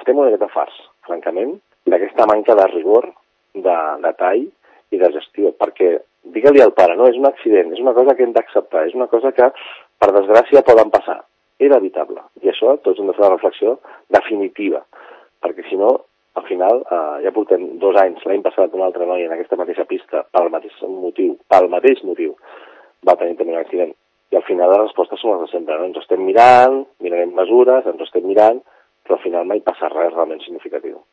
estem una miqueta farts, francament, d'aquesta manca de rigor, de tall i de gestió, perquè, digue-li al pare, no, és un accident, és una cosa que hem d'acceptar, és una cosa que, per desgràcia, poden passar. Era evitable. I això tots hem de fer una reflexió definitiva, perquè si no, al final, ja portem 2 anys, l'any passat una altra noia en aquesta mateixa pista, pel mateix motiu, va tenir també un accident. I al final les respostes són les de sempre, no? Ens estem mirant, mirarem mesures, ens estem mirant, però al final mai passa res realment significatiu.